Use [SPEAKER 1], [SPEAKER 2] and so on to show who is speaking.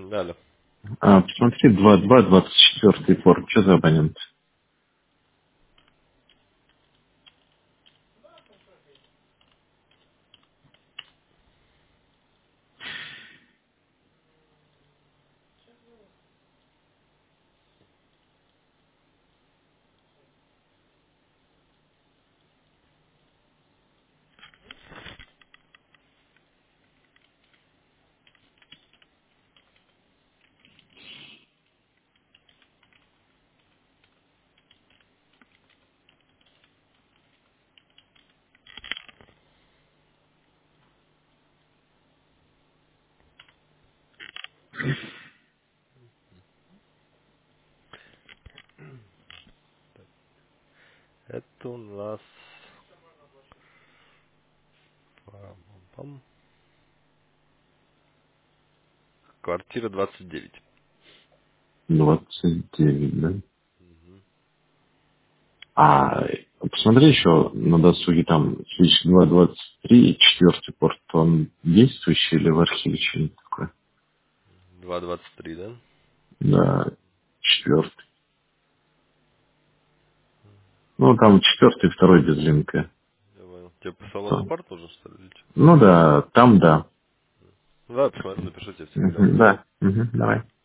[SPEAKER 1] Да, да.
[SPEAKER 2] Посмотри, 2.2, 24 порт. Что за абонент?
[SPEAKER 1] Это у нас пам, квартира 29.
[SPEAKER 2] 29, да?
[SPEAKER 1] Мгм.
[SPEAKER 2] Посмотри еще на досуге, там, switch 2.23, четвертый порт, он действующий или в архиве что-нибудь такое?
[SPEAKER 1] 2.23, да?
[SPEAKER 2] Да, четвертый. Ну, там четвертый, второй без линка.
[SPEAKER 1] Я понял. Тебе по салону
[SPEAKER 2] То-
[SPEAKER 1] парт нужен, что ли, или чё?
[SPEAKER 2] Ну да, там да.
[SPEAKER 1] Да, посмотрю, напишу тебе в Телеграм.
[SPEAKER 2] Да, давай.